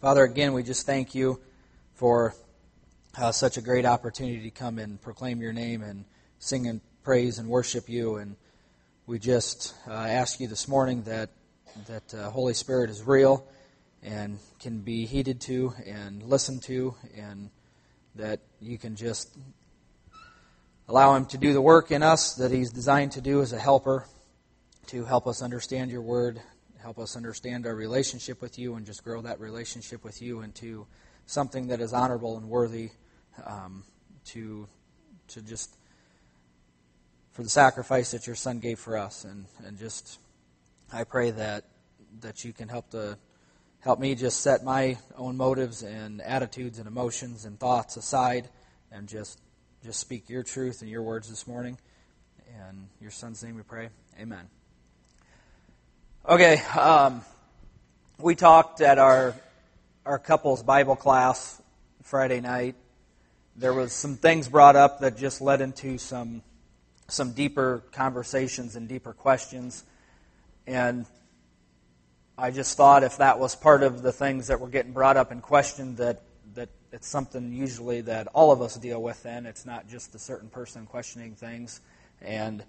Father, again, we just thank you for such a great opportunity to come and proclaim your name and sing and praise and worship you. And we just ask you this morning that Holy Spirit is real and can be heeded to and listened to, and that you can just allow him to do the work in us that he's designed to do as a helper, to help us understand your word, help us understand our relationship with you, and just grow that relationship with you into something that is honorable and worthy to just for the sacrifice that your Son gave for us. And just I pray that you can help me just set my own motives and attitudes and emotions and thoughts aside and just speak your truth and your words this morning. In your Son's name we pray. Amen. Okay, we talked at our couples Bible class Friday night. There was some things brought up that just led into some deeper conversations and deeper questions. And I just thought if that was part of the things that were getting brought up and questioned, that it's something usually that all of us deal with then. It's not just a certain person questioning things. And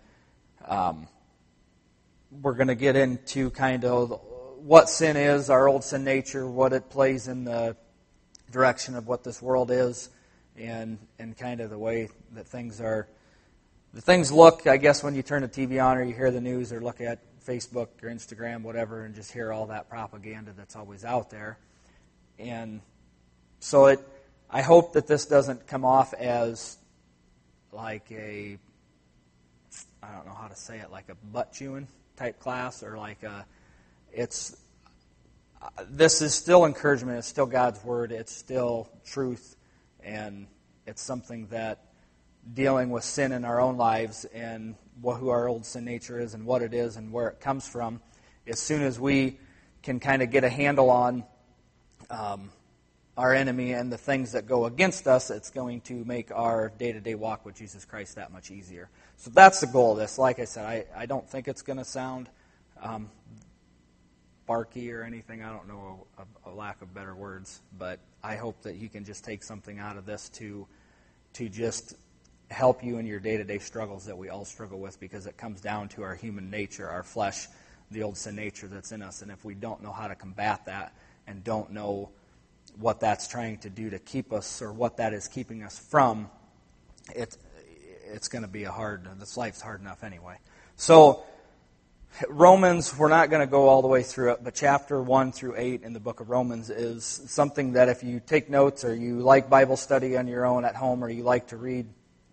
we're going to get into kind of what sin is, our old sin nature, what it plays in the direction of what this world is, and kind of the way that things look, I guess, when you turn the TV on or you hear the news or look at Facebook or Instagram, whatever, and just hear all that propaganda that's always out there. And so I hope that this doesn't come off as like I don't know how to say it, like a butt-chewing type class, or like this is still encouragement, it's still God's Word, it's still truth, and it's something that dealing with sin in our own lives and who our old sin nature is and what it is and where it comes from, as soon as we can kind of get a handle on our enemy and the things that go against us, it's going to make our day-to-day walk with Jesus Christ that much easier. So that's the goal of this. Like I said, I don't think it's going to sound barky or anything. I don't know a lack of better words, but I hope that you can just take something out of this to just help you in your day-to-day struggles that we all struggle with, because it comes down to our human nature, our flesh, the old sin nature that's in us. And if we don't know how to combat that and don't know what that's trying to do to keep us, or what that is keeping us from, it's going to be this life's hard enough anyway. So Romans, we're not going to go all the way through it, but chapter 1 through 8 in the book of Romans is something that if you take notes or you like Bible study on your own at home, or you like to read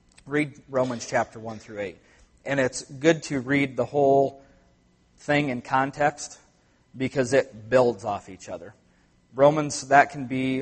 Romans chapter 1 through 8. And it's good to read the whole thing in context, because it builds off each other. Romans, there can be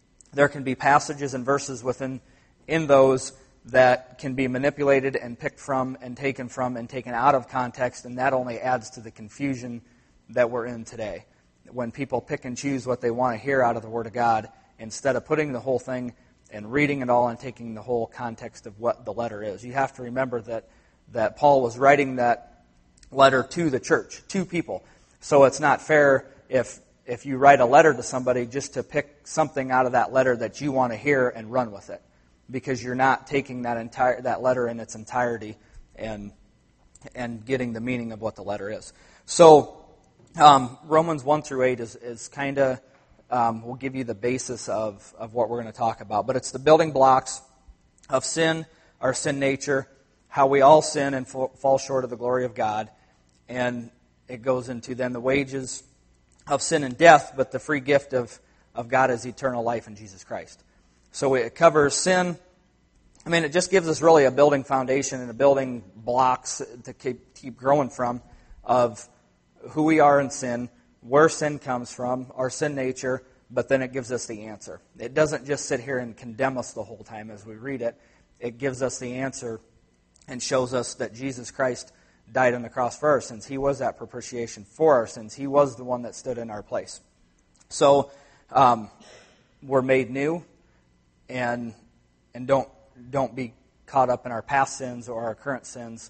passages and verses in those that can be manipulated and picked from and taken out of context, and that only adds to the confusion that we're in today. When people pick and choose what they want to hear out of the Word of God, instead of putting the whole thing and reading it all and taking the whole context of what the letter is. You have to remember that Paul was writing that letter to the church, to people. So it's not fair if you write a letter to somebody just to pick something out of that letter that you want to hear and run with it, because you're not taking that letter in its entirety and getting the meaning of what the letter is. So Romans 1 through 8 is kind of will give you the basis of what we're going to talk about. But it's the building blocks of sin, our sin nature, how we all sin and fall short of the glory of God. And it goes into then the wages of sin and death, but the free gift of God is eternal life in Jesus Christ. So it covers sin. I mean, it just gives us really a building foundation and a building blocks to keep growing from, of who we are in sin, where sin comes from, our sin nature, but then it gives us the answer. It doesn't just sit here and condemn us the whole time as we read it. It gives us the answer and shows us that Jesus Christ died on the cross for our sins. He was that propitiation for our sins. He was the one that stood in our place. So we're made new, and don't be caught up in our past sins or our current sins.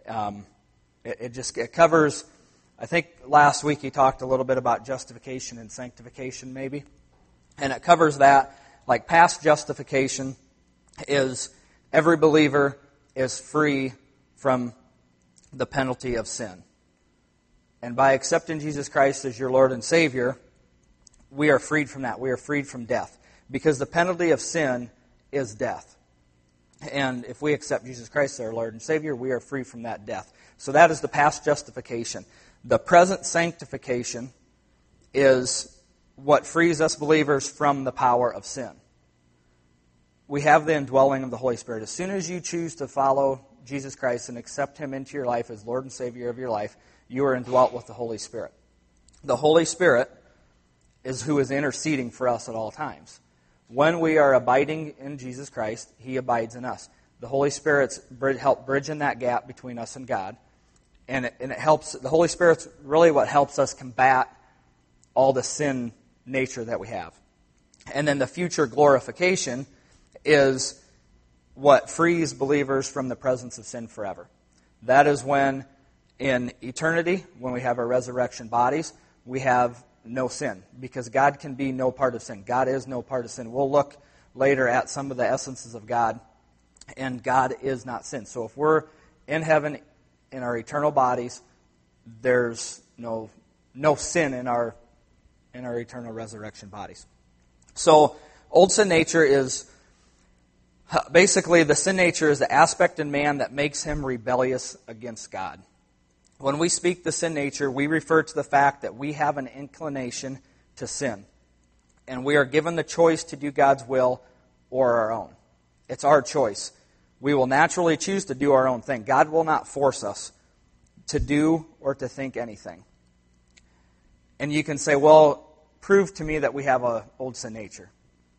It covers, I think last week he talked a little bit about justification and sanctification maybe. And it covers that, like past justification is every believer is free from the penalty of sin. And by accepting Jesus Christ as your Lord and Savior, we are freed from that. We are freed from death. Because the penalty of sin is death. And if we accept Jesus Christ as our Lord and Savior, we are free from that death. So that is the past justification. The present sanctification is what frees us believers from the power of sin. We have the indwelling of the Holy Spirit. As soon as you choose to follow Jesus Christ and accept Him into your life as Lord and Savior of your life, you are indwelt with the Holy Spirit. The Holy Spirit is who is interceding for us at all times. When we are abiding in Jesus Christ, He abides in us. The Holy Spirit's help bridging that gap between us and God. And it helps. The Holy Spirit's really what helps us combat all the sin nature that we have. And then the future glorification is what frees believers from the presence of sin forever. That is when, in eternity, when we have our resurrection bodies, we have no sin, because God can be no part of sin. God is no part of sin. We'll look later at some of the essences of God, and God is not sin. So if we're in heaven in our eternal bodies, there's no sin in our eternal resurrection bodies. So old sin nature is basically the sin nature is the aspect in man that makes him rebellious against God. When we speak the sin nature, we refer to the fact that we have an inclination to sin. And we are given the choice to do God's will or our own. It's our choice. We will naturally choose to do our own thing. God will not force us to do or to think anything. And you can say, well, prove to me that we have an old sin nature.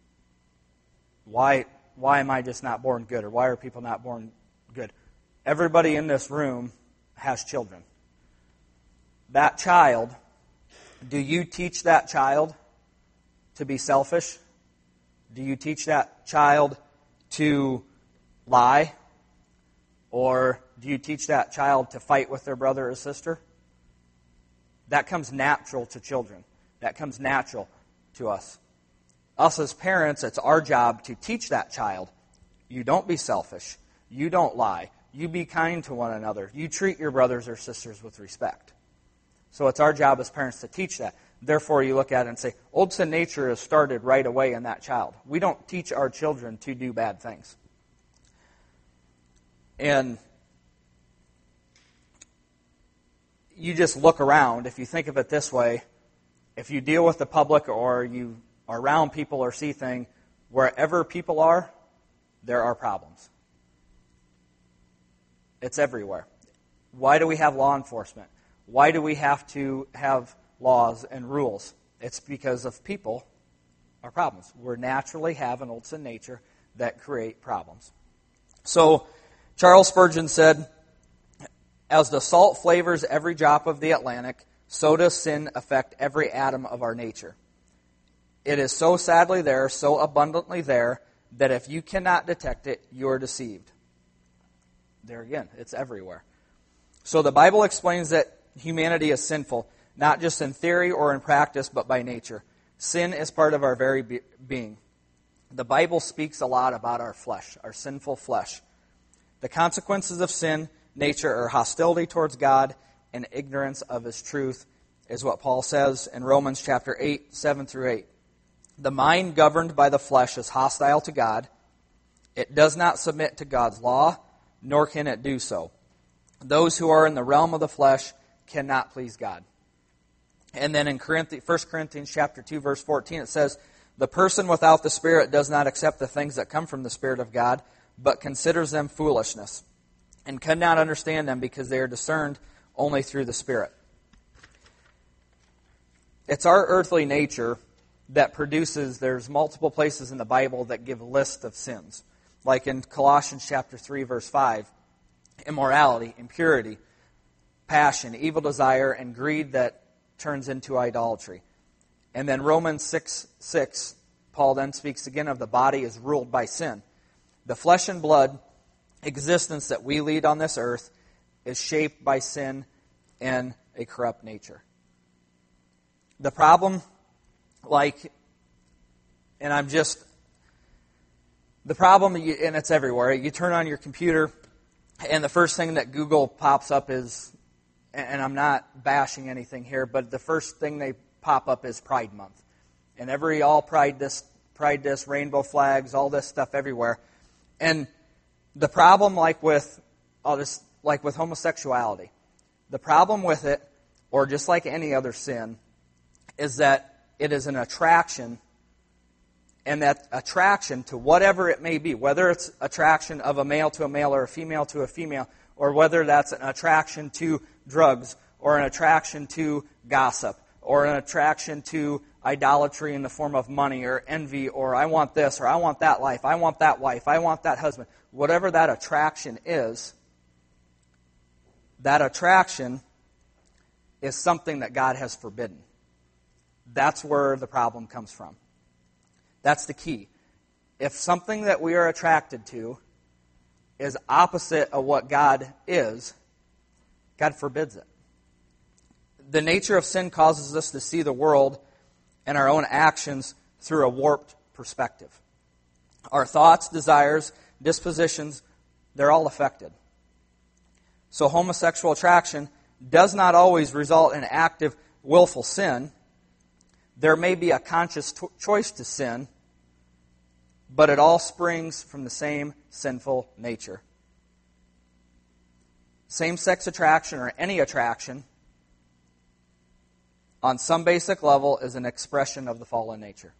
Why am I just not born good? Or why are people not born good? Everybody in this room has children. That child, do you teach that child to be selfish? Do you teach that child to lie? Or do you teach that child to fight with their brother or sister? That comes natural to children. That comes natural to us. Us as parents, it's our job to teach that child, you don't be selfish. You don't lie. You be kind to one another. You treat your brothers or sisters with respect. So it's our job as parents to teach that. Therefore, you look at it and say, old sin nature is started right away in that child. We don't teach our children to do bad things. And you just look around. If you think of it this way, if you deal with the public or you are around people or see things, wherever people are, there are problems. It's everywhere. Why do we have law enforcement? Why do we have to have laws and rules? It's because of people are problems. We naturally have an old sin nature that create problems. So Charles Spurgeon said, as the salt flavors every drop of the Atlantic, so does sin affect every atom of our nature. It is so sadly there, so abundantly there, that if you cannot detect it, you are deceived. There again, it's everywhere. So the Bible explains that humanity is sinful, not just in theory or in practice, but by nature. Sin is part of our very being. The Bible speaks a lot about our flesh, our sinful flesh. The consequences of sin nature are hostility towards God and ignorance of His truth, is what Paul says in Romans chapter 8, 7 through 8. The mind governed by the flesh is hostile to God. It does not submit to God's law, nor can it do so. Those who are in the realm of the flesh cannot please God. And then in 1 Corinthians chapter 2, verse 14, it says, the person without the Spirit does not accept the things that come from the Spirit of God, but considers them foolishness, and cannot understand them because they are discerned only through the Spirit. It's our earthly nature that produces, there's multiple places in the Bible that give lists of sins. Like in Colossians chapter 3, verse 5, immorality, impurity, passion, evil desire, and greed that turns into idolatry. And then Romans 6, Paul then speaks again of the body is ruled by sin. The flesh and blood existence that we lead on this earth is shaped by sin and a corrupt nature. The problem, like And the problem, and it's everywhere, you turn on your computer, and the first thing that Google pops up is, and I'm not bashing anything here, but the first thing they pop up is Pride Month. And all Pride this, rainbow flags, all this stuff everywhere. And the problem, like with homosexuality, the problem with it, or just like any other sin, is that it is an attraction, and that attraction to whatever it may be, whether it's attraction of a male to a male or a female to a female, or whether that's an attraction to drugs, or an attraction to gossip, or an attraction to idolatry in the form of money or envy, or I want this, or I want that life, I want that wife, I want that husband. Whatever that attraction is something that God has forbidden. That's where the problem comes from. That's the key. If something that we are attracted to is opposite of what God is, God forbids it. The nature of sin causes us to see the world and our own actions through a warped perspective. Our thoughts, desires, dispositions, they're all affected. So homosexual attraction does not always result in active, willful sin. There may be a conscious choice to sin, but it all springs from the same sinful nature. Same-sex attraction, or any attraction, on some basic level, is an expression of the fallen nature.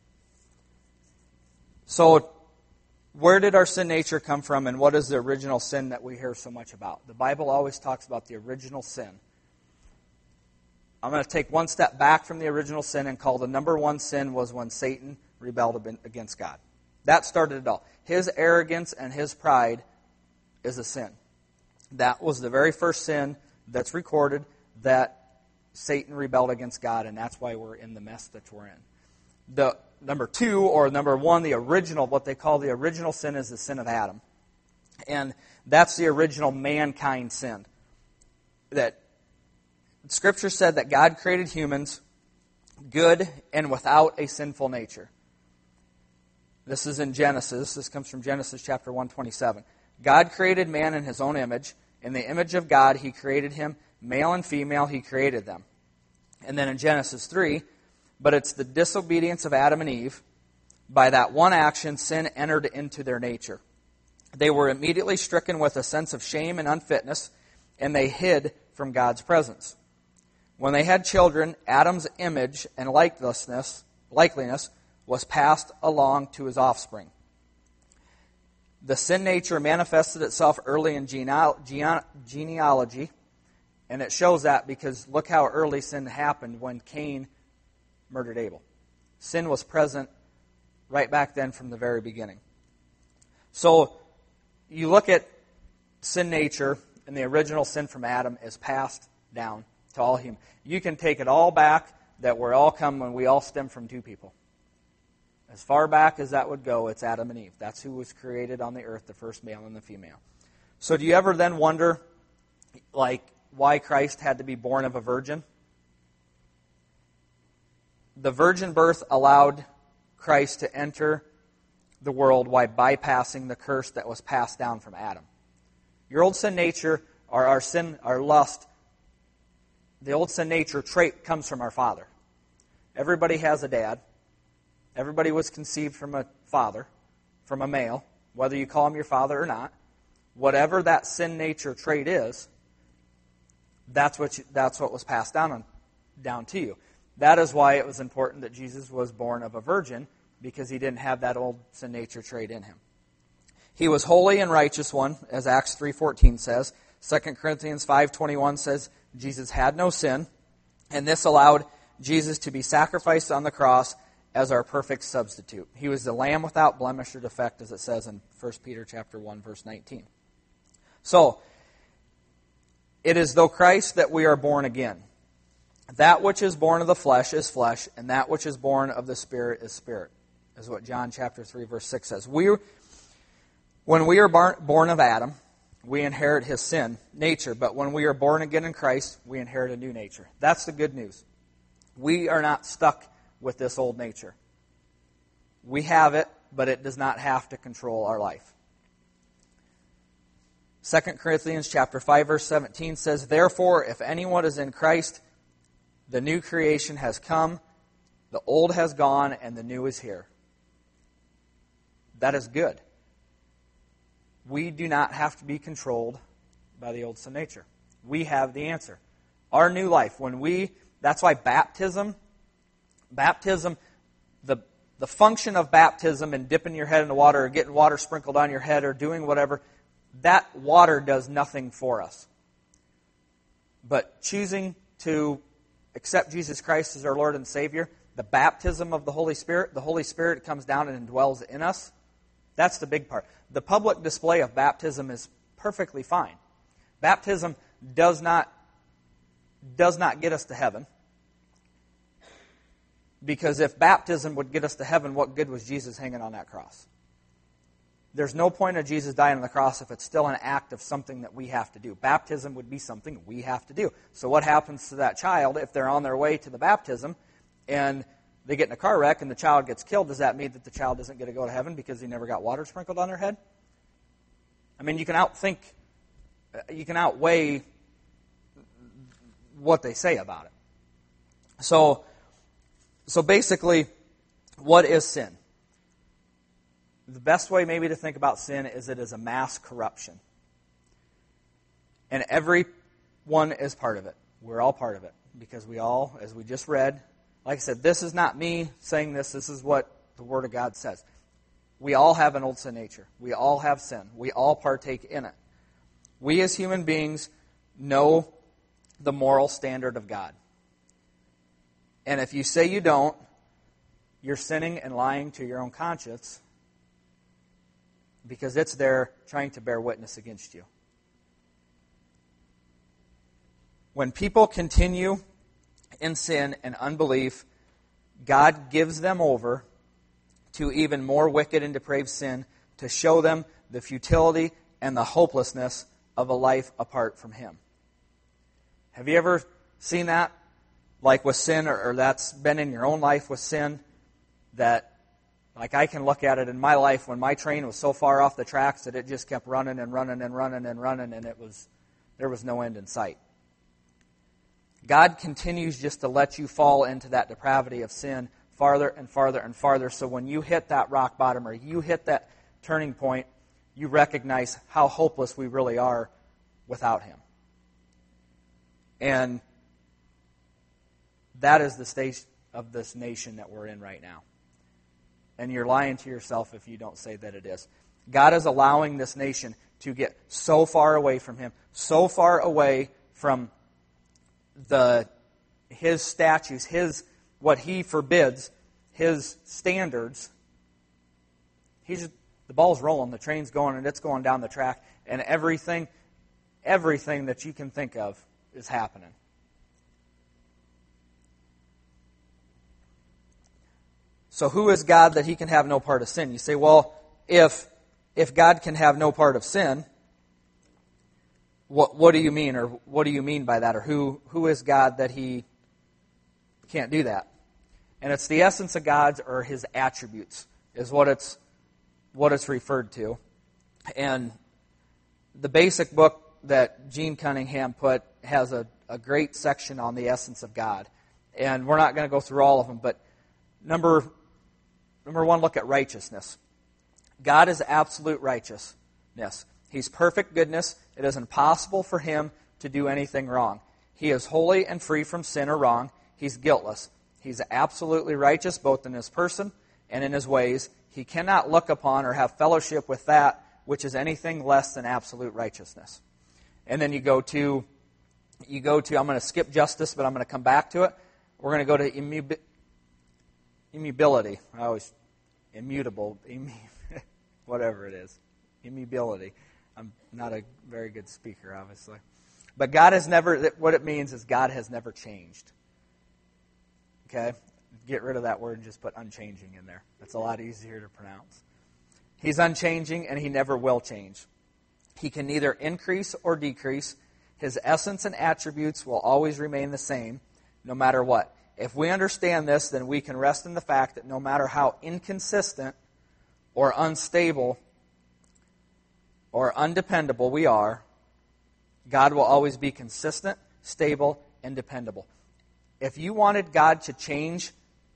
So, where did our sin nature come from, and what is the original sin that we hear so much about? The Bible always talks about the original sin. I'm going to take one step back from the original sin and call the number one sin was when Satan rebelled against God. That started it all. His arrogance and his pride is a sin. That was the very first sin that's recorded, that Satan rebelled against God, and that's why we're in the mess that we're in. The number two, or number one, the original, what they call the original sin, is the sin of Adam. And that's the original mankind sin. That Scripture said that God created humans good and without a sinful nature. This is in Genesis. This comes from Genesis chapter 1:27. God created man in his own image. In the image of God, he created him. Male and female, he created them. And then in Genesis 3, but it's the disobedience of Adam and Eve. By that one action, sin entered into their nature. They were immediately stricken with a sense of shame and unfitness, and they hid from God's presence. When they had children, Adam's image and likeliness was passed along to his offspring. The sin nature manifested itself early in genealogy, and it shows that because look how early sin happened when Cain murdered Abel. Sin was present right back then from the very beginning. So you look at sin nature, and the original sin from Adam is passed down to all humans. You can take it all back, that we're all come when we all stem from two people. As far back as that would go, it's Adam and Eve. That's who was created on the earth, the first male and the female. So do you ever then wonder, why Christ had to be born of a virgin? The virgin birth allowed Christ to enter the world by bypassing the curse that was passed down from Adam. Your old sin nature, or our sin, our lust, the old sin nature trait comes from our father. Everybody has a dad. Everybody was conceived from a father, from a male, whether you call him your father or not. Whatever that sin nature trait is, that's what was passed down to you. That is why it was important that Jesus was born of a virgin, because he didn't have that old sin nature trait in him. He was holy and righteous one, as Acts 3:14 says. 2 Corinthians 5:21 says Jesus had no sin, and this allowed Jesus to be sacrificed on the cross as our perfect substitute. He was the lamb without blemish or defect, as it says in 1 Peter chapter 1, verse 19. So, it is through Christ that we are born again. That which is born of the flesh is flesh, and that which is born of the Spirit is spirit, is what John chapter 3, verse 6 says. When we are born of Adam, we inherit his sin nature, but when we are born again in Christ, we inherit a new nature. That's the good news. We are not stuck with this old nature. We have it, but it does not have to control our life. 2 Corinthians chapter 5, verse 17 says, "Therefore, if anyone is in Christ, the new creation has come, the old has gone, and the new is here." That is good. We do not have to be controlled by the old sin nature. We have the answer. Our new life, that's why baptism, the function of baptism and dipping your head in the water or getting water sprinkled on your head or doing whatever, that water does nothing for us. But choosing to accept Jesus Christ as our Lord and Savior, the baptism of the Holy Spirit comes down and indwells in us. That's the big part. The public display of baptism is perfectly fine. Baptism does not get us to heaven. Because if baptism would get us to heaven, what good was Jesus hanging on that cross? There's no point of Jesus dying on the cross if it's still an act of something that we have to do. Baptism would be something we have to do. So what happens to that child if they're on their way to the baptism and they get in a car wreck and the child gets killed? Does that mean that the child doesn't get to go to heaven because he never got water sprinkled on their head? I mean, you can outweigh what they say about it. So basically, what is sin? The best way maybe to think about sin is it is a mass corruption. And everyone is part of it. We're all part of it. Because we all, as we just read, like I said, this is not me saying this. This is what the Word of God says. We all have an old sin nature. We all have sin. We all partake in it. We as human beings know the moral standard of God. And if you say you don't, you're sinning and lying to your own conscience because it's there trying to bear witness against you. When people continue in sin and unbelief, God gives them over to even more wicked and depraved sin to show them the futility and the hopelessness of a life apart from Him. Have you ever seen that? Like with sin, or that's been in your own life with sin, that like I can look at it in my life when my train was so far off the tracks that it just kept running and running and running and running, and there was no end in sight. God continues just to let you fall into that depravity of sin farther and farther and farther, so when you hit that rock bottom or you hit that turning point, you recognize how hopeless we really are without Him. And that is the state of this nation that we're in right now. And you're lying to yourself if you don't say that it is. God is allowing this nation to get so far away from Him, so far away from His statutes, what He forbids, His standards. The ball's rolling, the train's going, and it's going down the track, and everything that you can think of is happening. So who is God that He can have no part of sin? You say, well, if God can have no part of sin, what do you mean? Or what do you mean by that? Or who is God that He can't do that? And it's the essence of God's, or His attributes, is what it's referred to. And the basic book that Gene Cunningham put has a great section on the essence of God. And we're not going to go through all of them, but Number one, look at righteousness. God is absolute righteousness. He's perfect goodness. It is impossible for Him to do anything wrong. He is holy and free from sin or wrong. He's guiltless. He's absolutely righteous both in His person and in His ways. He cannot look upon or have fellowship with that which is anything less than absolute righteousness. And then you go to I'm going to skip justice, but I'm going to come back to it. We're going to go to immutability. Whatever it is. Immutability. I'm not a very good speaker, obviously. But what it means is God has never changed. Okay? Get rid of that word and just put unchanging in there. That's a lot easier to pronounce. He's unchanging and He never will change. He can neither increase or decrease. His essence and attributes will always remain the same, no matter what. If we understand this, then we can rest in the fact that no matter how inconsistent or unstable or undependable we are, God will always be consistent, stable, and dependable. If you wanted God to change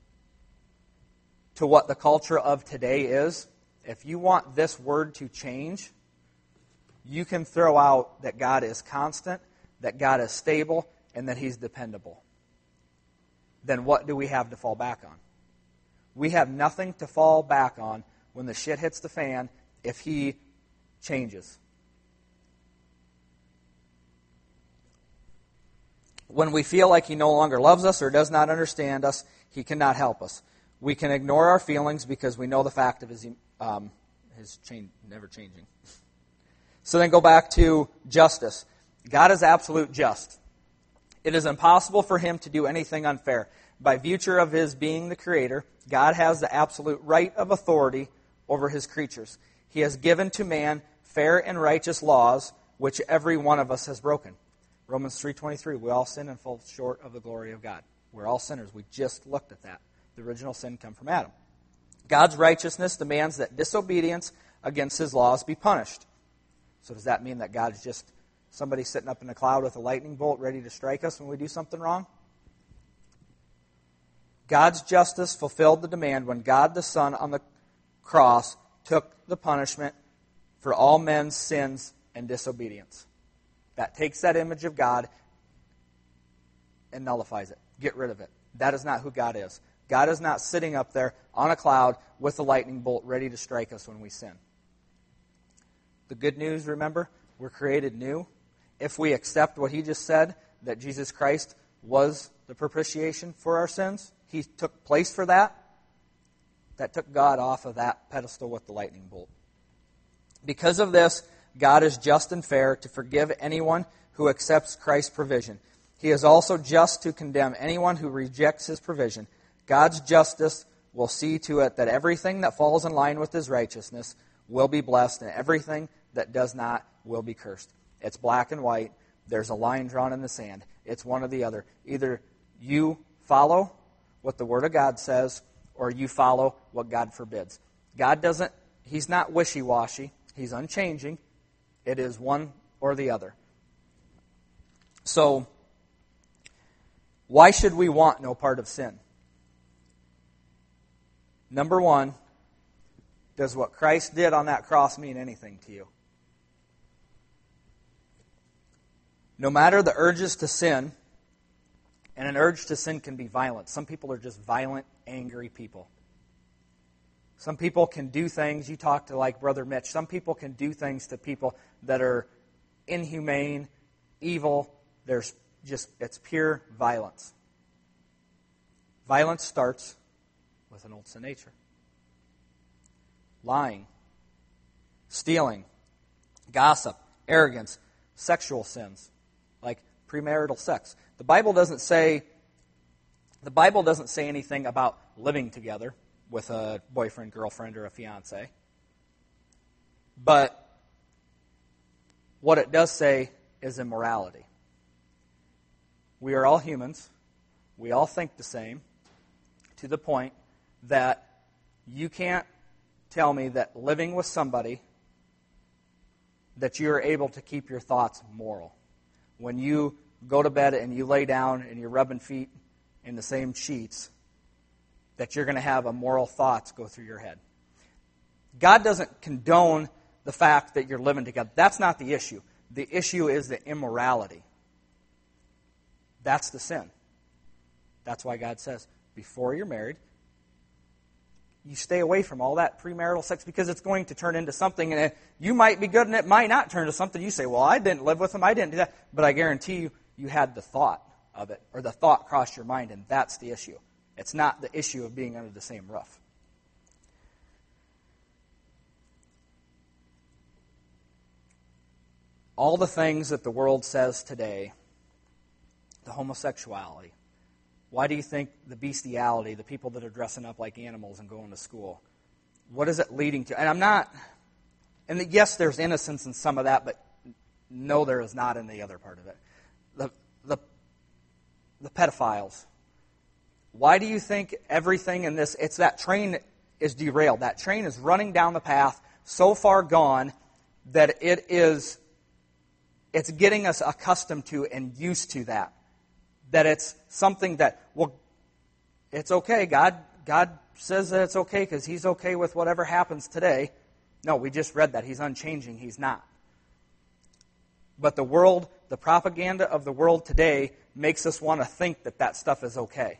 to what the culture of today is, if you want this word to change, you can throw out that God is constant, that God is stable, and that He's dependable. Then what do we have to fall back on? We have nothing to fall back on when the shit hits the fan if He changes. When we feel like He no longer loves us or does not understand us, He cannot help us. We can ignore our feelings because we know the fact of His never changing. So then go back to justice. God is absolute just. It is impossible for Him to do anything unfair. By virtue of His being the Creator, God has the absolute right of authority over His creatures. He has given to man fair and righteous laws, which every one of us has broken. Romans 3:23, we all sin and fall short of the glory of God. We're all sinners. We just looked at that. The original sin came from Adam. God's righteousness demands that disobedience against His laws be punished. So does that mean that God is just somebody sitting up in the cloud with a lightning bolt ready to strike us when we do something wrong? God's justice fulfilled the demand when God the Son on the cross took the punishment for all men's sins and disobedience. That takes that image of God and nullifies it. Get rid of it. That is not who God is. God is not sitting up there on a cloud with a lightning bolt ready to strike us when we sin. The good news, remember, we're created new. If we accept what He just said, that Jesus Christ was the propitiation for our sins, He took place for that, that took God off of that pedestal with the lightning bolt. Because of this, God is just and fair to forgive anyone who accepts Christ's provision. He is also just to condemn anyone who rejects His provision. God's justice will see to it that everything that falls in line with His righteousness will be blessed, and everything that does not will be cursed. It's black and white. There's a line drawn in the sand. It's one or the other. Either you follow what the Word of God says, or you follow what God forbids. He's not wishy-washy. He's unchanging. It is one or the other. So, why should we want no part of sin? Number one, does what Christ did on that cross mean anything to you? No matter the urges to sin, and an urge to sin can be violent. Some people are just violent, angry people. Some people can do things, you talk to like Brother Mitch, some people can do things to people that are inhumane, evil. It's pure violence. Violence starts with an old sin nature. Lying, stealing, gossip, arrogance, sexual sins, like premarital sex. The Bible doesn't say anything about living together with a boyfriend, girlfriend, or a fiance. But what it does say is immorality. We are all humans. We all think the same, to the point that you can't tell me that living with somebody that you're able to keep your thoughts moral. When you go to bed and you lay down and you're rubbing feet in the same sheets, that you're going to have immoral thoughts go through your head. God doesn't condone the fact that you're living together. That's not the issue. The issue is the immorality. That's the sin. That's why God says, before you're married, you stay away from all that premarital sex because it's going to turn into something, and you might be good and it might not turn to something. You say, well, I didn't live with him, I didn't do that. But I guarantee you, you had the thought of it, or the thought crossed your mind, and that's the issue. It's not the issue of being under the same roof. All the things that the world says today, the homosexuality, why do you think the bestiality, the people that are dressing up like animals and going to school, what is it leading to? And yes, there's innocence in some of that, but no, there is not in the other part of it. The pedophiles, Why do you think everything in this, it's that train is derailed. That train is running down the path so far gone that it's getting us accustomed to and used to that. That it's something that, well, it's okay. God says that it's okay because He's okay with whatever happens today. No, we just read that. He's unchanging. He's not. But the world, the propaganda of the world today makes us want to think that that stuff is okay.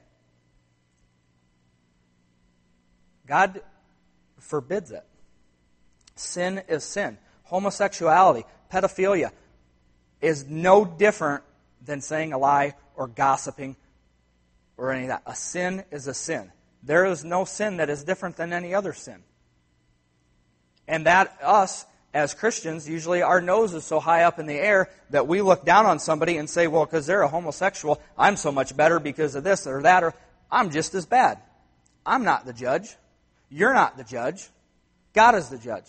God forbids it. Sin is sin. Homosexuality, pedophilia is no different than saying a lie or gossiping or any of that. A sin is a sin. There is no sin that is different than any other sin. And that us, as Christians, usually our nose is so high up in the air that we look down on somebody and say, well, because they're a homosexual, I'm so much better because of this or that, or I'm just as bad. I'm not the judge. You're not the judge. God is the judge.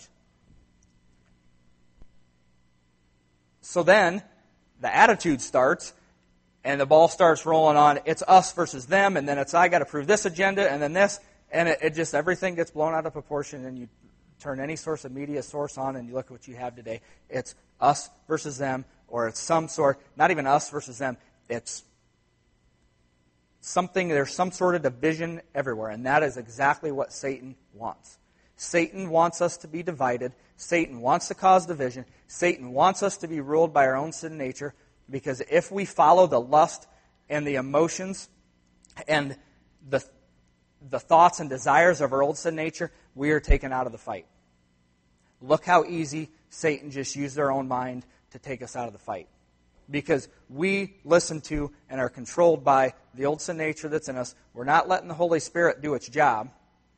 So then, the attitude starts, and the ball starts rolling on, it's us versus them, and then it's I got to prove this agenda, and then this, and it just, everything gets blown out of proportion, and you turn any source of media source on, and you look at what you have today. It's us versus them, or it's some sort, not even us versus them, it's something, there's some sort of division everywhere, and that is exactly what Satan wants. Satan wants us to be divided. Satan wants to cause division. Satan wants us to be ruled by our own sin nature, because if we follow the lust and the emotions and the thoughts and desires of our old sin nature, we are taken out of the fight. Look how easy Satan just used their own mind to take us out of the fight. Because we listen to and are controlled by the old sin nature that's in us. We're not letting the Holy Spirit do its job.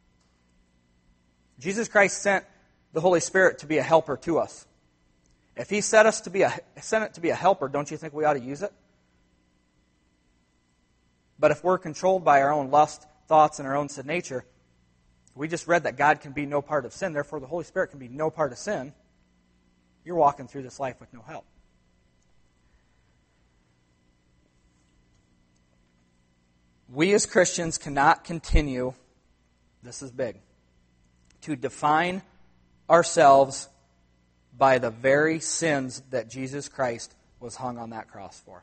Jesus Christ sent the Holy Spirit to be a helper to us. If He sent it to be a helper, don't you think we ought to use it? But if we're controlled by our own lust, thoughts, and our own sin nature, we just read that God can be no part of sin, therefore the Holy Spirit can be no part of sin. You're walking through this life with no help. We as Christians cannot continue, this is big, to define ourselves by the very sins that Jesus Christ was hung on that cross for.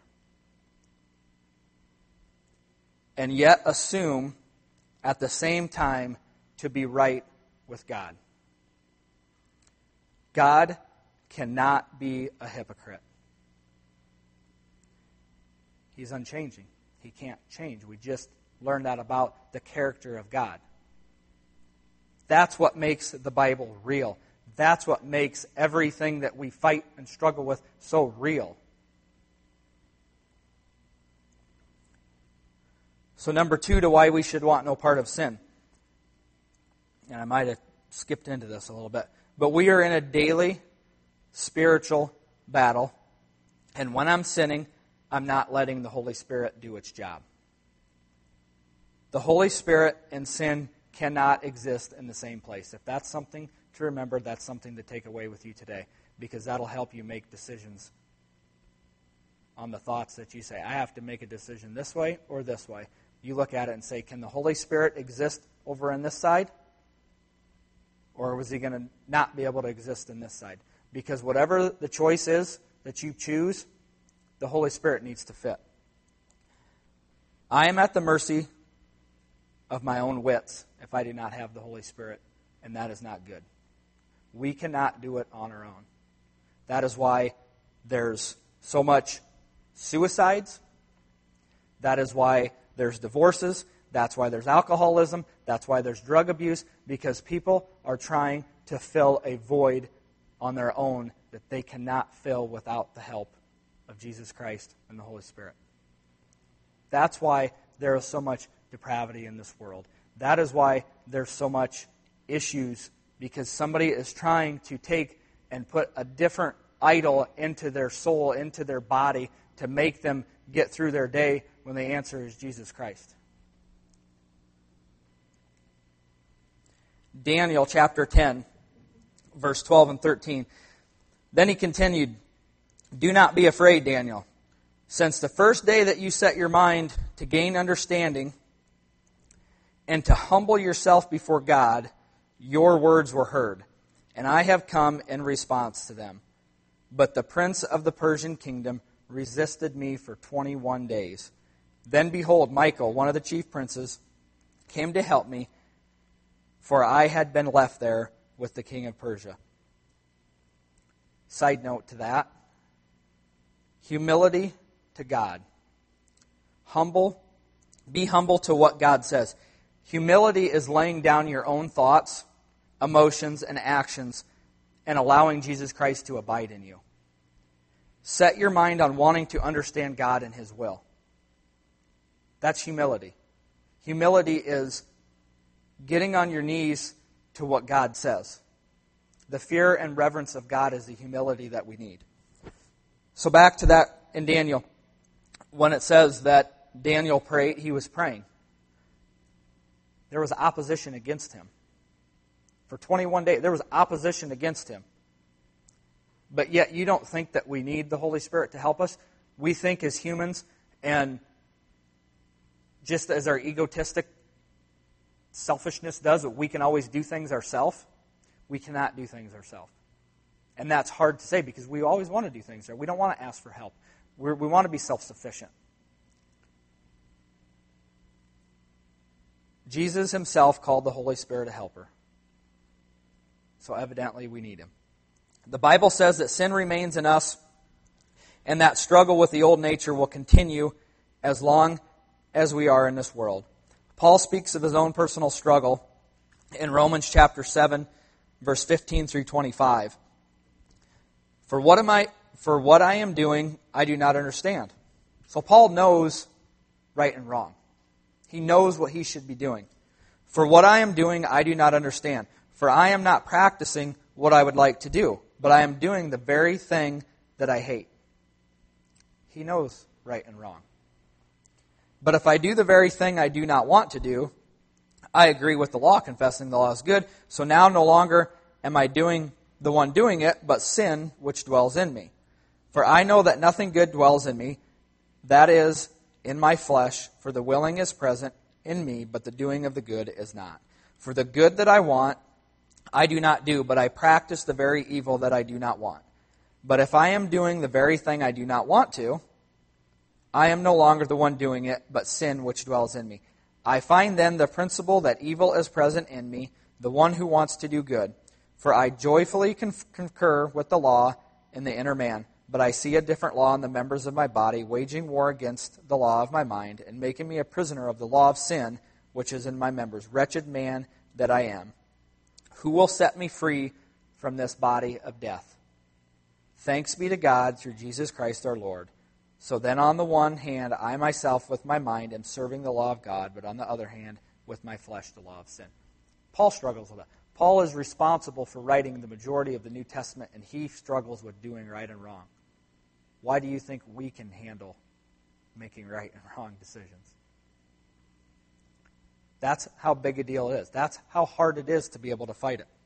And yet assume at the same time to be right with God. God cannot be a hypocrite. He's unchanging. He can't change. We just learned that about the character of God. That's what makes the Bible real. That's what makes everything that we fight and struggle with so real. So number 2 to why we should want no part of sin. And I might have skipped into this a little bit. But we are in a daily spiritual battle. And when I'm sinning, I'm not letting the Holy Spirit do its job. The Holy Spirit and sin cannot exist in the same place. If that's something to remember, that's something to take away with you today, because that'll help you make decisions on the thoughts that you say, I have to make a decision this way or this way. You look at it and say, can the Holy Spirit exist over on this side? Or was He going to not be able to exist in this side? Because whatever the choice is that you choose, the Holy Spirit needs to fit. I am at the mercy of my own wits if I do not have the Holy Spirit, and that is not good. We cannot do it on our own. That is why there's so much suicides. That is why there's divorces. That's why there's alcoholism. That's why there's drug abuse, because people are trying to fill a void on their own that they cannot fill without the help of Jesus Christ and the Holy Spirit. That's why there is so much depravity in this world. That is why there's so much issues, because somebody is trying to take and put a different idol into their soul, into their body, to make them get through their day when the answer is Jesus Christ. Daniel chapter 10, verse 12 and 13. Then he continued, do not be afraid, Daniel. Since the first day that you set your mind to gain understanding, and to humble yourself before God, your words were heard, and I have come in response to them. But the prince of the Persian kingdom resisted me for 21 days. Then behold, Michael, one of the chief princes, came to help me, for I had been left there with the king of Persia. Side note to that, humility to God. Be humble to what God says. Humility is laying down your own thoughts, emotions, and actions and allowing Jesus Christ to abide in you. Set your mind on wanting to understand God and His will. That's humility. Humility is getting on your knees to what God says. The fear and reverence of God is the humility that we need. So back to that in Daniel, when it says that Daniel prayed, he was praying. There was opposition against him. For 21 days, there was opposition against him. But yet you don't think that we need the Holy Spirit to help us. We think as humans, and just as our egotistic selfishness does, that we can always do things ourselves. We cannot do things ourselves. And that's hard to say because we always want to do things. We don't want to ask for help. We want to be self-sufficient. Jesus Himself called the Holy Spirit a helper. So evidently we need Him. The Bible says that sin remains in us and that struggle with the old nature will continue as long as we are in this world. Paul speaks of his own personal struggle in Romans chapter 7, verse 15 through 25. For what I am doing, I do not understand. So Paul knows right and wrong. He knows what he should be doing. For what I am doing, I do not understand. For I am not practicing what I would like to do, but I am doing the very thing that I hate. He knows right and wrong. But if I do the very thing I do not want to do, I agree with the law, confessing the law is good. So now no longer am I doing the one doing it, but sin which dwells in me. For I know that nothing good dwells in me, that is, in my flesh, for the willing is present in me, but the doing of the good is not. For the good that I want, I do not do, but I practice the very evil that I do not want. But if I am doing the very thing I do not want to, I am no longer the one doing it, but sin which dwells in me. I find then the principle that evil is present in me, the one who wants to do good. For I joyfully concur with the law in the inner man, but I see a different law in the members of my body, waging war against the law of my mind, and making me a prisoner of the law of sin, which is in my members. Wretched man that I am. Who will set me free from this body of death? Thanks be to God through Jesus Christ our Lord. So then on the one hand, I myself with my mind am serving the law of God, but on the other hand, with my flesh, the law of sin. Paul struggles with that. Paul is responsible for writing the majority of the New Testament, and he struggles with doing right and wrong. Why do you think we can handle making right and wrong decisions? That's how big a deal it is. That's how hard it is to be able to fight it.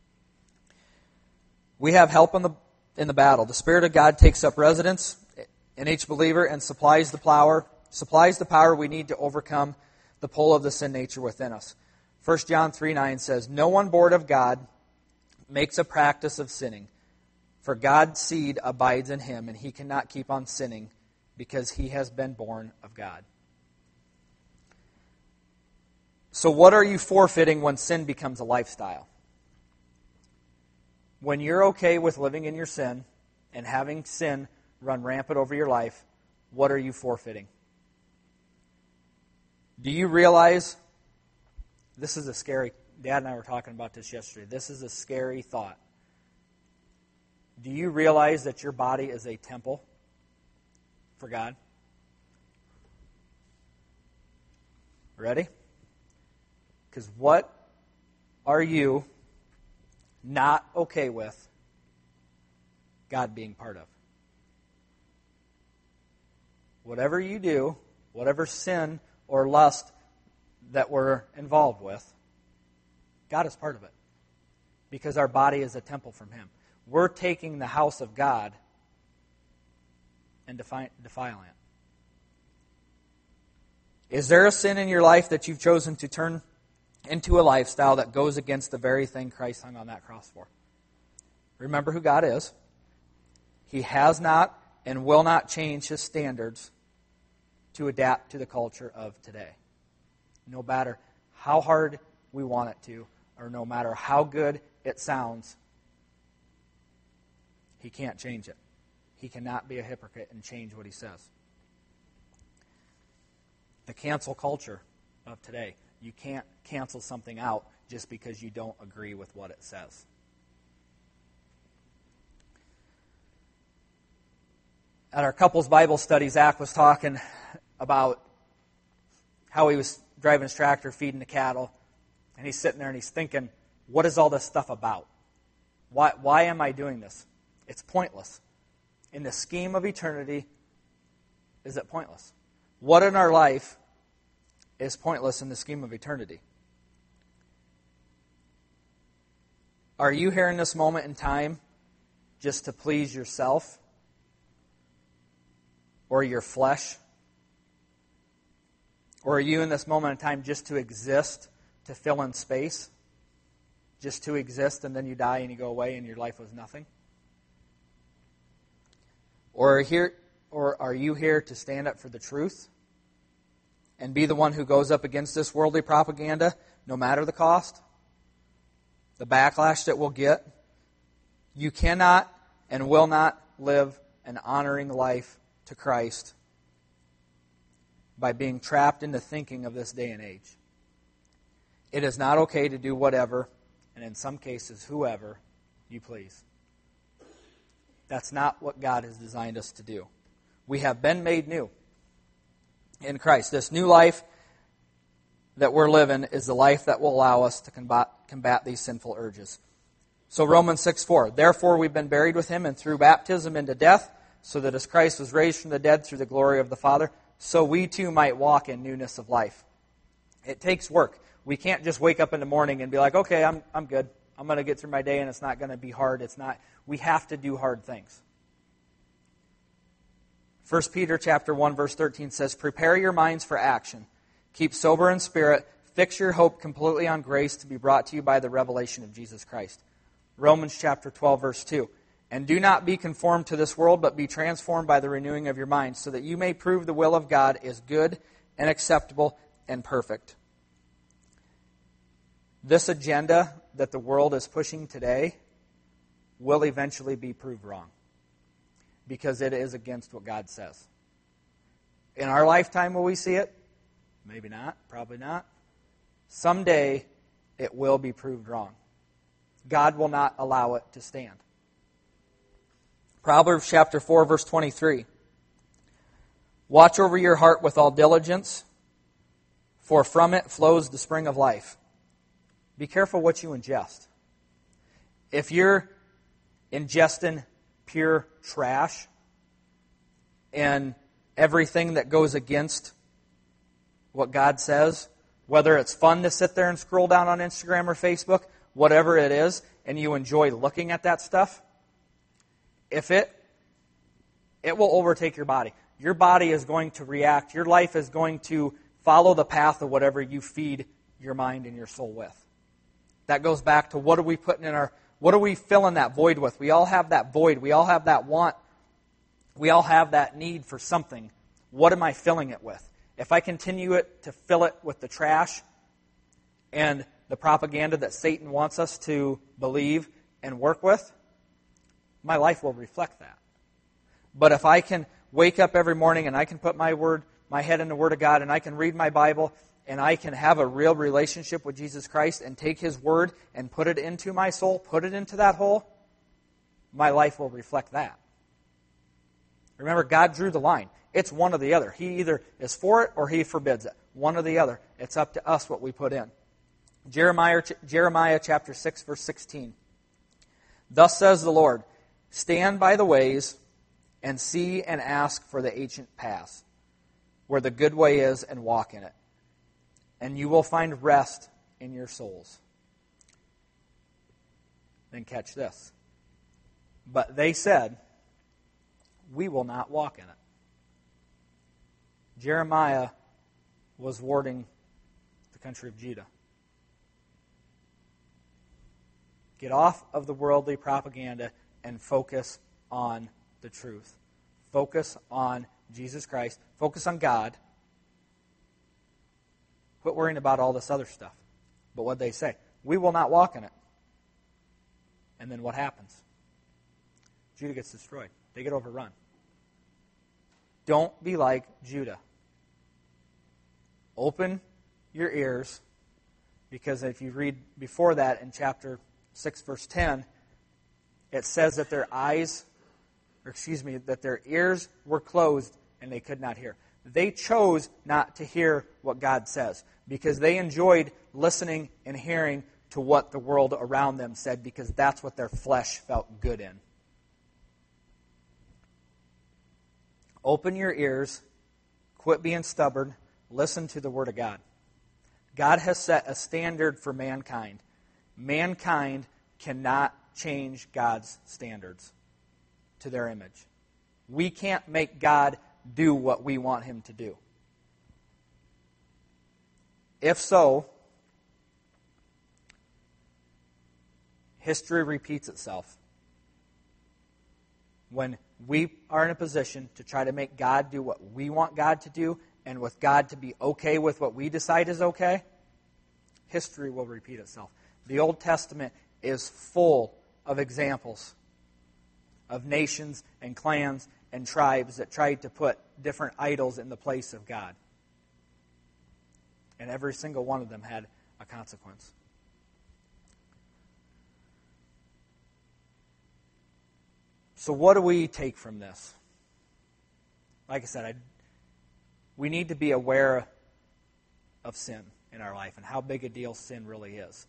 We have help in the battle. The Spirit of God takes up residence in each believer and supplies the power we need to overcome the pull of the sin nature within us. 1 John 3:9 says, no one born of God makes a practice of sinning, for God's seed abides in him, and he cannot keep on sinning because he has been born of God. So what are you forfeiting when sin becomes a lifestyle? When you're okay with living in your sin and having sin run rampant over your life, what are you forfeiting? Do you realize, this is a scary, Dad and I were talking about this yesterday, this is a scary thought. Do you realize that your body is a temple for God? Ready? Because what are you not okay with God being part of? Whatever you do, whatever sin or lust that we're involved with, God is part of it. Because our body is a temple from Him. We're taking the house of God and defiling it. Is there a sin in your life that you've chosen to turn into a lifestyle that goes against the very thing Christ hung on that cross for. Remember who God is. He has not and will not change His standards to adapt to the culture of today. No matter how hard we want it to, or no matter how good it sounds, He can't change it. He cannot be a hypocrite and change what He says. The cancel culture of today. You can't cancel something out just because you don't agree with what it says. At our couples Bible study, Zach was talking about how he was driving his tractor, feeding the cattle, and he's sitting there and he's thinking, what is all this stuff about? Why am I doing this? It's pointless. In the scheme of eternity, is it pointless? What in our life is pointless in the scheme of eternity? Are you here in this moment in time just to please yourself or your flesh? Or are you in this moment in time just to exist, to fill in space? Just to exist and then you die and you go away and your life was nothing? Or are you here to stand up for the truth and be the one who goes up against this worldly propaganda, no matter the cost, the backlash that we'll get? You cannot and will not live an honoring life to Christ by being trapped into thinking of this day and age. It is not okay to do whatever, and in some cases, whoever you please. That's not what God has designed us to do. We have been made new in Christ. This new life that we're living is the life that will allow us to combat these sinful urges. So Romans 6:4, therefore we've been buried with Him and through baptism into death, so that as Christ was raised from the dead through the glory of the Father, so we too might walk in newness of life. It takes work. We can't just wake up in the morning and be like, okay, I'm good. I'm going to get through my day and it's not going to be hard. We have to do hard things. 1 Peter chapter 1 verse 13 says, prepare your minds for action. Keep sober in spirit. Fix your hope completely on grace to be brought to you by the revelation of Jesus Christ. Romans chapter 12 verse 2. And do not be conformed to this world, but be transformed by the renewing of your mind, so that you may prove the will of God is good and acceptable and perfect. This agenda that the world is pushing today will eventually be proved wrong, because it is against what God says. In our lifetime will we see it? Maybe not, probably not. Someday it will be proved wrong. God will not allow it to stand. Proverbs chapter 4, verse 23. Watch over your heart with all diligence, for from it flows the spring of life. Be careful what you ingest. If you're ingesting pure trash and everything that goes against what God says, whether it's fun to sit there and scroll down on Instagram or Facebook, whatever it is, and you enjoy looking at that stuff, if it will overtake your body. Your body is going to react. Your life is going to follow the path of whatever you feed your mind and your soul with. That goes back to what are we filling that void with? We all have that void. We all have that want. We all have that need for something. What am I filling it with? If I continue to fill it with the trash and the propaganda that Satan wants us to believe and work with, my life will reflect that. But if I can wake up every morning and I can put my head in the Word of God, and I can read my Bible, and I can have a real relationship with Jesus Christ and take His Word and put it into my soul, put it into that hole, my life will reflect that. Remember, God drew the line. It's one or the other. He either is for it or He forbids it. One or the other. It's up to us what we put in. Jeremiah chapter 6, verse 16. Thus says the Lord, stand by the ways and see and ask for the ancient paths, where the good way is, and walk in it. And you will find rest in your souls. Then catch this. But they said, we will not walk in it. Jeremiah was warning the country of Judah. Get off of the worldly propaganda and focus on the truth. Focus on Jesus Christ. Focus on God. Quit worrying about all this other stuff. But what they say, we will not walk in it. And then what happens? Judah gets destroyed. They get overrun. Don't be like Judah. Open your ears, because if you read before that in chapter 6, verse 10, it says that their ears were closed and they could not hear. They chose not to hear what God says because they enjoyed listening and hearing to what the world around them said, because that's what their flesh felt good in. Open your ears, quit being stubborn, listen to the Word of God. God has set a standard for mankind. Mankind cannot change God's standards to their image. We can't make God do what we want Him to do. If so, history repeats itself. When we are in a position to try to make God do what we want God to do, and with God to be okay with what we decide is okay, history will repeat itself. The Old Testament is full of examples of nations and clans and tribes that tried to put different idols in the place of God. And every single one of them had a consequence. So what do we take from this? Like I said, we need to be aware of sin in our life and how big a deal sin really is.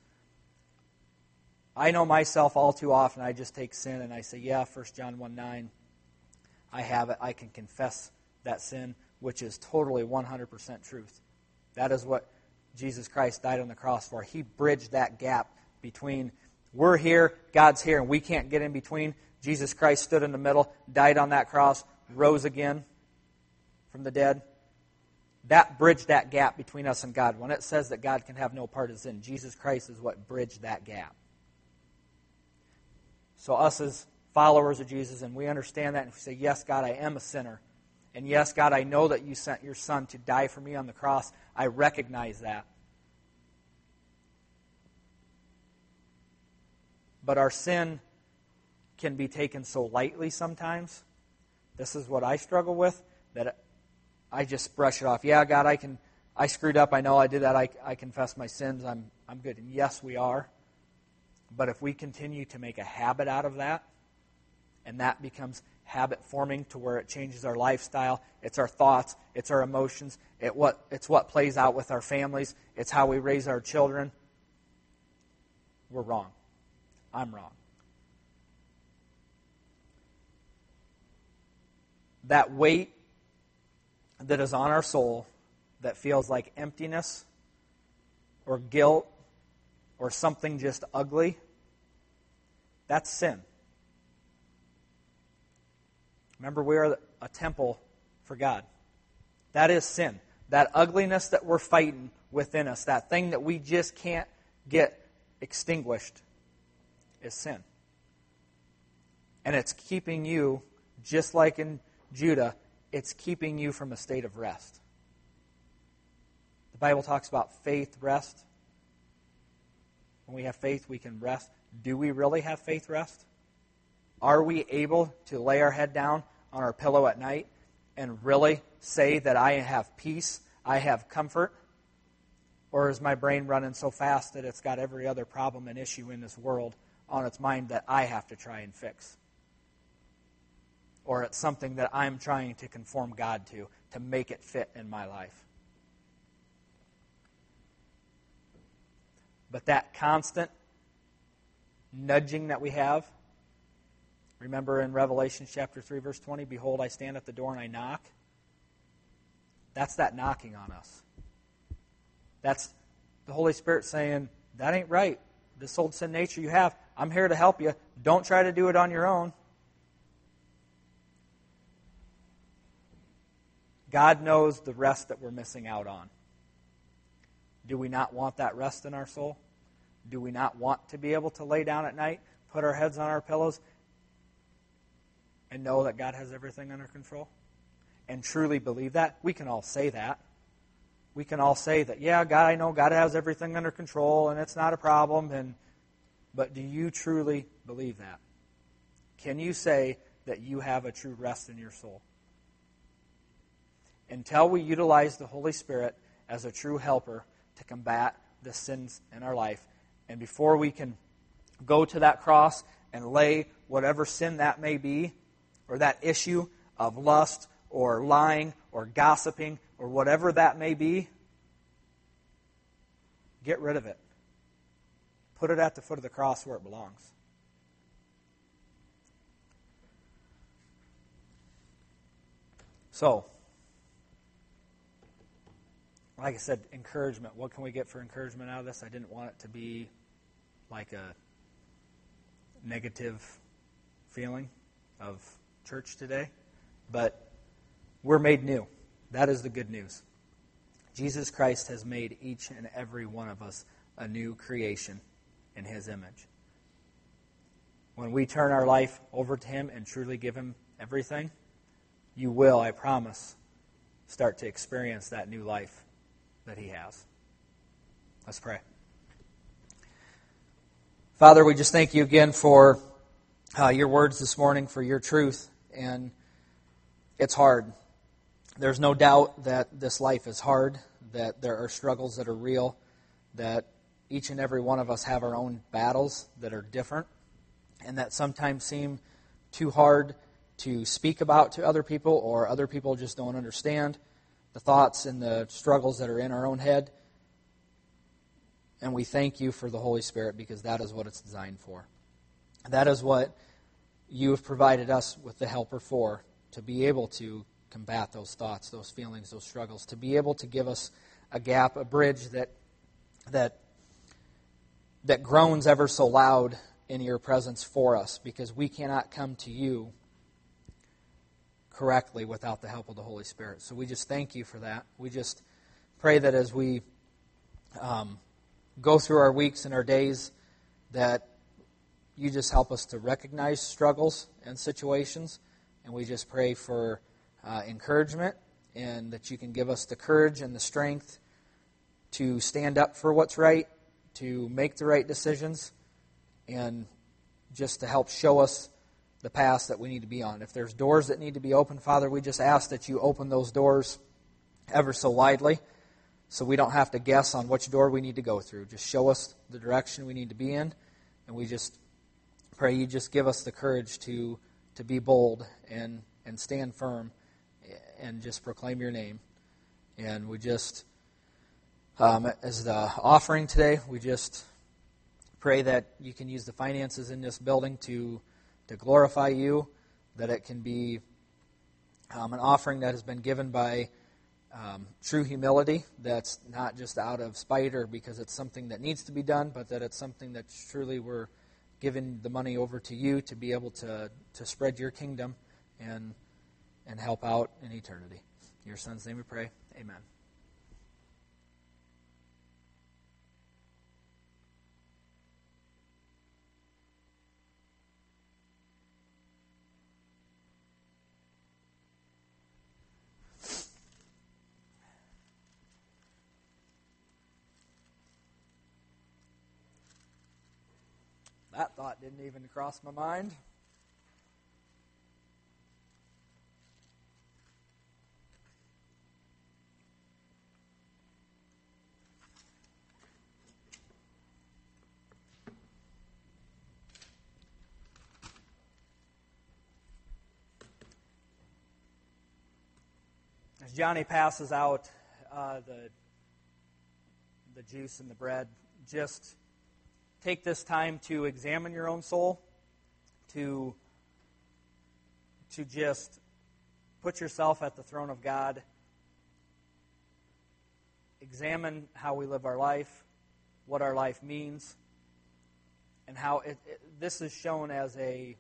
I know myself all too often, I just take sin and I say, yeah, 1 John 1:9, I have it. I can confess that sin, which is totally 100% truth. That is what Jesus Christ died on the cross for. He bridged that gap between we're here, God's here, and we can't get in between. Jesus Christ stood in the middle, died on that cross, rose again from the dead. That bridged that gap between us and God. When it says that God can have no part of sin, Jesus Christ is what bridged that gap. So us as followers of Jesus, and we understand that, and we say, yes, God, I am a sinner. And yes, God, I know that you sent your Son to die for me on the cross. I recognize that. But our sin can be taken so lightly sometimes. This is what I struggle with, that I just brush it off. Yeah, God, I screwed up. I know I did that. I confess my sins. I'm good. And yes, we are. But if we continue to make a habit out of that, and that becomes habit forming to where it changes our lifestyle, it's our thoughts, it's our emotions, it's what plays out with our families, it's how we raise our children, we're wrong. I'm wrong. That weight that is on our soul that feels like emptiness or guilt or something just ugly, that's sin. Remember, we are a temple for God. That is sin. That ugliness that we're fighting within us, that thing that we just can't get extinguished, is sin. And it's keeping you, just like in Judah, it's keeping you from a state of rest. The Bible talks about faith rest. When we have faith, we can rest. Do we really have faith rest? Are we able to lay our head down on our pillow at night and really say that I have peace, I have comfort? Or is my brain running so fast that it's got every other problem and issue in this world on its mind that I have to try and fix? Or it's something that I'm trying to conform God to make it fit in my life? But that constant nudging that we have, remember in Revelation chapter 3, verse 20, behold, I stand at the door and I knock. That's that knocking on us. That's the Holy Spirit saying, that ain't right. This old sin nature you have, I'm here to help you. Don't try to do it on your own. God knows the rest that we're missing out on. Do we not want that rest in our soul? Do we not want to be able to lay down at night, put our heads on our pillows, and know that God has everything under control? And truly believe that? We can all say that. We can all say that, yeah, God, I know God has everything under control and it's not a problem. But do you truly believe that? Can you say that you have a true rest in your soul? Until we utilize the Holy Spirit as a true helper to combat the sins in our life, and before we can go to that cross and lay whatever sin that may be, or that issue of lust or lying or gossiping or whatever that may be, get rid of it. Put it at the foot of the cross where it belongs. So, like I said, encouragement. What can we get for encouragement out of this? I didn't want it to be like a negative feeling of church today, but we're made new. That is the good news. Jesus Christ has made each and every one of us a new creation in His image. When we turn our life over to Him and truly give Him everything, you will, I promise, start to experience that new life that He has. Let's pray. Father, we just thank You again for Your words this morning, for Your truth. And it's hard. There's no doubt that this life is hard, that there are struggles that are real, that each and every one of us have our own battles that are different, and that sometimes seem too hard to speak about to other people, or other people just don't understand the thoughts and the struggles that are in our own head. And we thank You for the Holy Spirit, because that is what it's designed for. That is what You have provided us with the helper for, to be able to combat those thoughts, those feelings, those struggles, to be able to give us a gap, a bridge that groans ever so loud in Your presence for us, because we cannot come to You correctly without the help of the Holy Spirit. So we just thank You for that. We just pray that as we go through our weeks and our days, that You just help us to recognize struggles and situations, and we just pray for encouragement, and that You can give us the courage and the strength to stand up for what's right, to make the right decisions, and just to help show us the paths that we need to be on. If there's doors that need to be opened, Father, we just ask that You open those doors ever so widely, so we don't have to guess on which door we need to go through. Just show us the direction we need to be in, and we just pray You just give us the courage to be bold and stand firm and just proclaim Your name. And we just, as the offering today, we just pray that You can use the finances in this building to glorify You, that it can be an offering that has been given by true humility, that's not just out of spite or because it's something that needs to be done, but that it's something that truly we're giving the money over to You to be able to spread Your kingdom and help out in eternity. In Your Son's name we pray. Amen. That thought didn't even cross my mind. As Johnny passes out the juice and the bread, just take this time to examine your own soul, to just put yourself at the throne of God. Examine how we live our life, what our life means, and how this is shown as a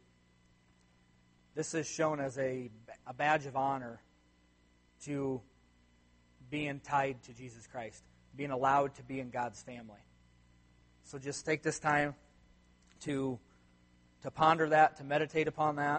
badge of honor to being tied to Jesus Christ, being allowed to be in God's family. So just take this time to ponder that, to meditate upon that.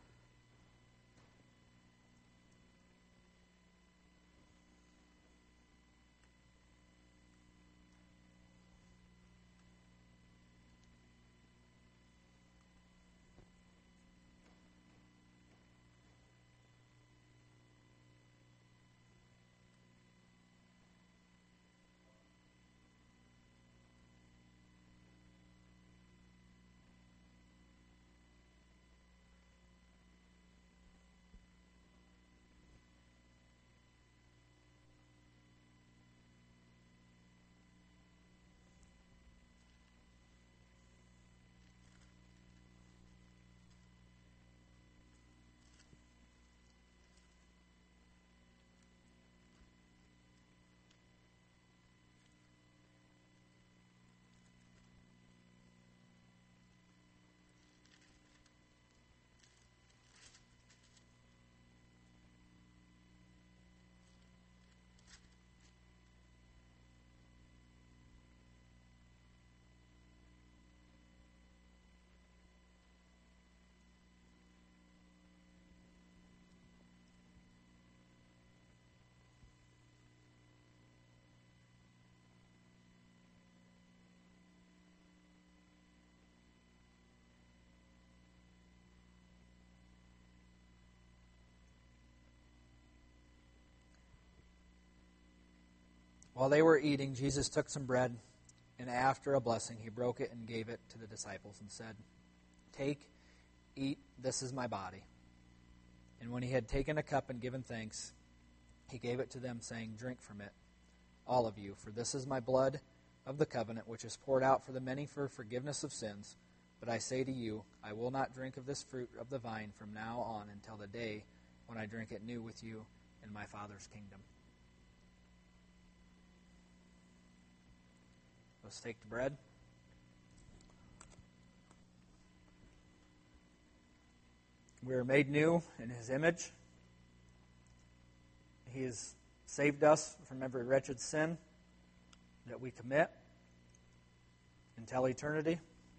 While they were eating, Jesus took some bread, and after a blessing, he broke it and gave it to the disciples and said, "Take, eat, this is my body." And when he had taken a cup and given thanks, he gave it to them, saying, "Drink from it, all of you, for this is my blood of the covenant, which is poured out for the many for forgiveness of sins. But I say to you, I will not drink of this fruit of the vine from now on until the day when I drink it new with you in my Father's kingdom." Let's take the bread. We are made new in His image. He has saved us from every wretched sin that we commit until eternity.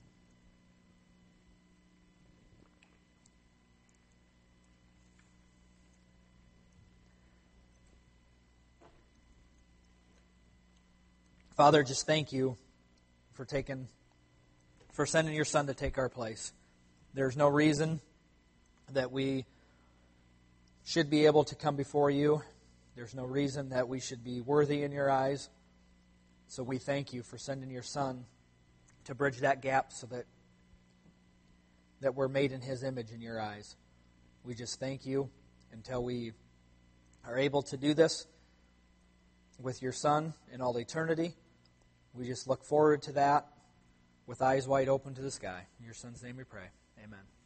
Father, just thank you for sending your Son to take our place. There's no reason that we should be able to come before you. There's no reason that we should be worthy in your eyes. So we thank you for sending your Son to bridge that gap so that we're made in His image in your eyes. We just thank you until we are able to do this with your Son in all eternity. We just look forward to that with eyes wide open to the sky. In your Son's name we pray. Amen.